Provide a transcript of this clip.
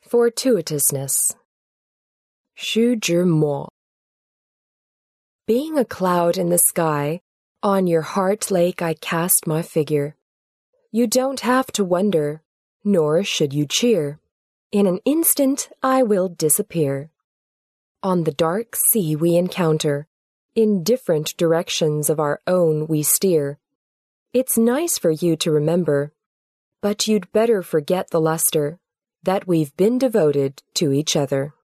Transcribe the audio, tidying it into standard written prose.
Fortuitousness. 虚之末. Being a cloud in the sky, on your heart lake I cast my figure. You don't have to wonder, nor should you cheer. In an instant I will disappear. On the dark sea we encounter, in different directions of our own we steer. It's nice for you to remember, but you'd better forget the luster that we've been devoted to each other.